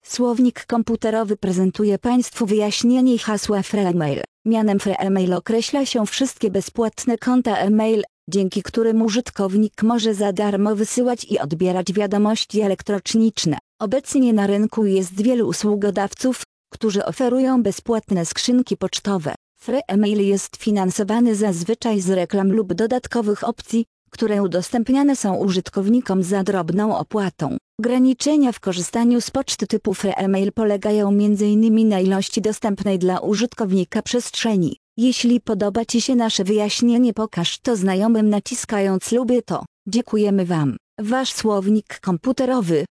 Słownik komputerowy prezentuje Państwu wyjaśnienie hasła FreeMail. Mianem FreeMail określa się wszystkie bezpłatne konta e-mail, dzięki którym użytkownik może za darmo wysyłać i odbierać wiadomości elektroniczne. Obecnie na rynku jest wielu usługodawców, którzy oferują bezpłatne skrzynki pocztowe. FreeMail jest finansowany zazwyczaj z reklam lub dodatkowych opcji, które udostępniane są użytkownikom za drobną opłatą. Ograniczenia w korzystaniu z poczty typu FreeMail polegają m.in. na ilości dostępnej dla użytkownika przestrzeni. Jeśli podoba Ci się nasze wyjaśnienie, pokaż to znajomym naciskając lubię to. Dziękujemy Wam. Wasz słownik komputerowy.